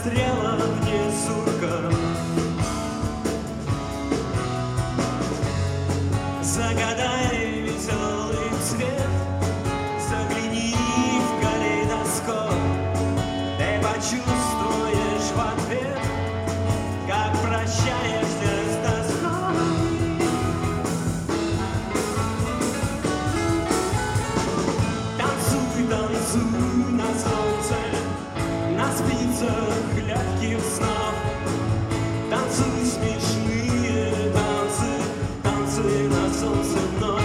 расстрела вне сурка. Загадай веселый цвет, загляни в калейдоскоп. Ты почувствуешь в ответ, как прощаешься с тоской. Танцуй, танцуй на солнце, на спицах легких снов. Танцуй смешные танцы, танцы на солнце вновь.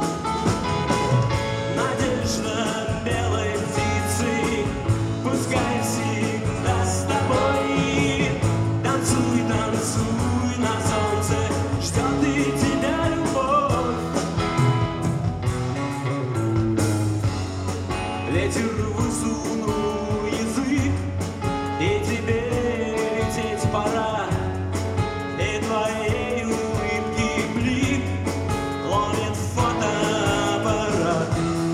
Надежда белой птицы, пускай всегда с тобой. Танцуй, танцуй на солнце, ждет и тебя любовь. Ветер высунул язык, и тебе лететь пора. И твоей улыбки блик ловит фотоаппарат.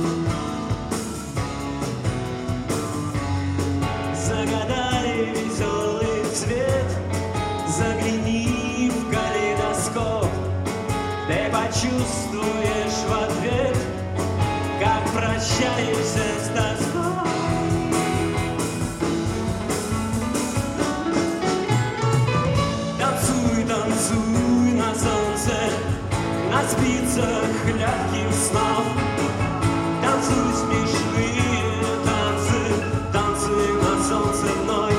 Загадай веселый цвет, загляни в калейдоскоп. Ты почувствуешь в ответ, как прощаешься с тоской. Танцуй, танцуй на солнце, на спицах легких снов. Танцуй смешные танцы, танцы на солнце вновь.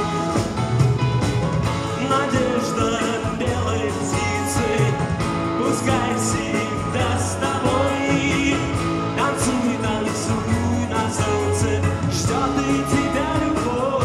Надежда белой птицы, пускай всегда с тобой. Танцуй, танцуй на солнце, ждет и тебя любовь.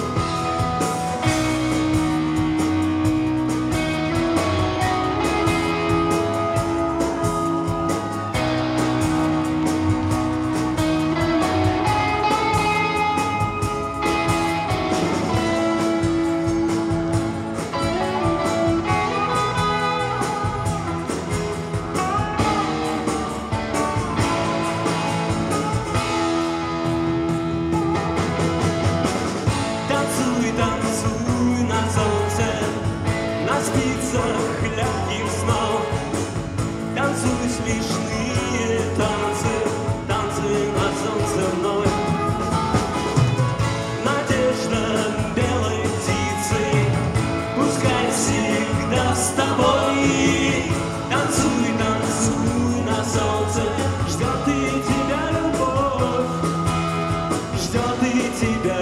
Танцуй, танцуй на солнце, на спицах легких снов. Танцуй смешные танцы, танцы на солнце вновь. Надежда белой птицы, пускай всегда с тобой. Танцуй, танцуй на солнце, ждет и тебя любовь, ждет и тебя.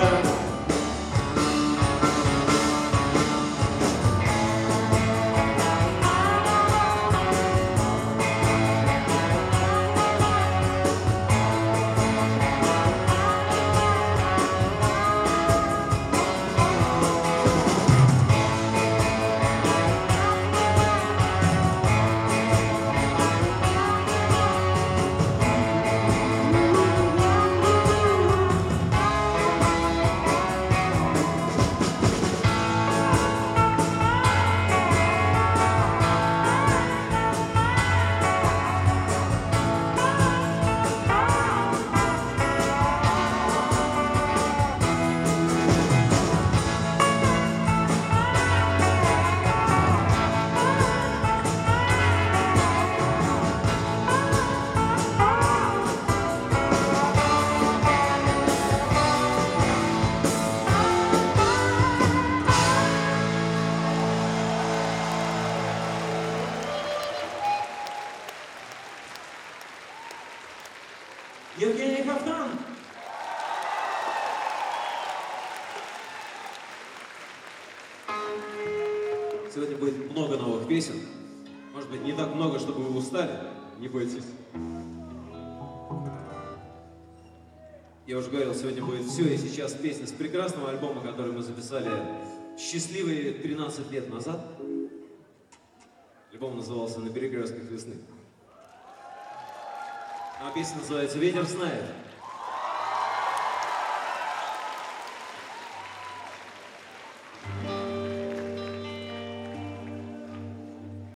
Евгений Кафтан. Сегодня будет много новых песен. Может быть, не так много, чтобы вы устали. Не бойтесь. Я уже говорил, сегодня будет все. И сейчас песня с прекрасного альбома, который мы записали счастливые 13 лет назад. Альбом назывался «На перекрестках весны». А песня называется «Ветер знает».